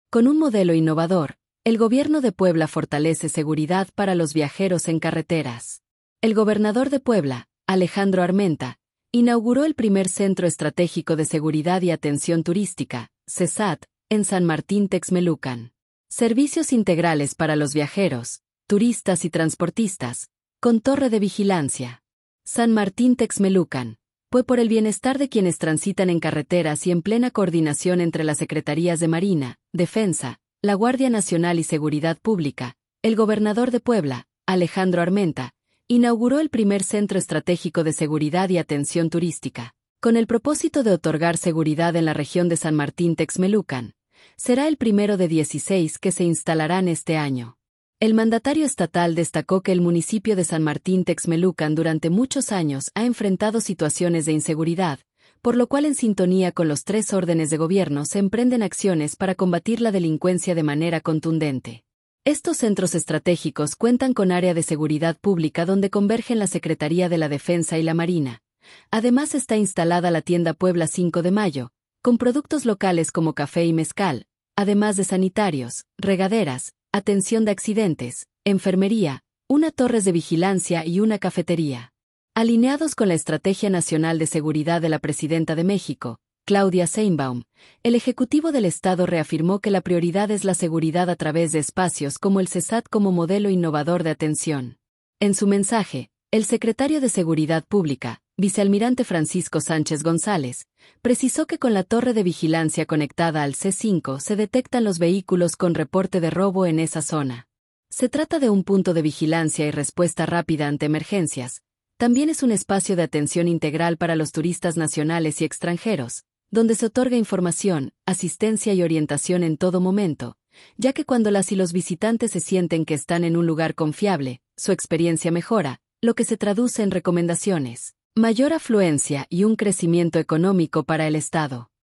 Con un modelo innovador, el Gobierno de Puebla fortalece seguridad para los viajeros en carreteras. El gobernador de Puebla, Alejandro Armenta, inauguró el primer Centro Estratégico de Seguridad y Atención Turística, CESAT, en San Martín Texmelucan. Servicios integrales para los viajeros, turistas y transportistas, con torre de vigilancia. San Martín Texmelucan, por el bienestar de quienes transitan en carreteras y en plena coordinación entre las Secretarías de Marina, Defensa, la Guardia Nacional y Seguridad Pública, el gobernador de Puebla, Alejandro Armenta, inauguró el primer Centro Estratégico de Seguridad y Atención Turística, con el propósito de otorgar seguridad en la región de San Martín Texmelucan. Será el primero de 16 que se instalarán este año. El mandatario estatal destacó que el municipio de San Martín Texmelucan durante muchos años ha enfrentado situaciones de inseguridad, por lo cual en sintonía con los 3 órdenes de gobierno se emprenden acciones para combatir la delincuencia de manera contundente. Estos centros estratégicos cuentan con área de seguridad pública donde convergen la Secretaría de la Defensa y la Marina. Además está instalada la tienda Puebla 5 de Mayo, con productos locales como café y mezcal, además de sanitarios, regaderas, atención de accidentes, enfermería, una torre de vigilancia y una cafetería. Alineados con la Estrategia Nacional de Seguridad de la Presidenta de México, Claudia Sheinbaum, el Ejecutivo del Estado reafirmó que la prioridad es la seguridad a través de espacios como el CESAT como modelo innovador de atención. En su mensaje, el secretario de Seguridad Pública, vicealmirante Francisco Sánchez González, precisó que con la torre de vigilancia conectada al C5 se detectan los vehículos con reporte de robo en esa zona. Se trata de un punto de vigilancia y respuesta rápida ante emergencias. También es un espacio de atención integral para los turistas nacionales y extranjeros, donde se otorga información, asistencia y orientación en todo momento, ya que cuando las y los visitantes se sienten que están en un lugar confiable, su experiencia mejora, lo que se traduce en recomendaciones, mayor afluencia y un crecimiento económico para el Estado.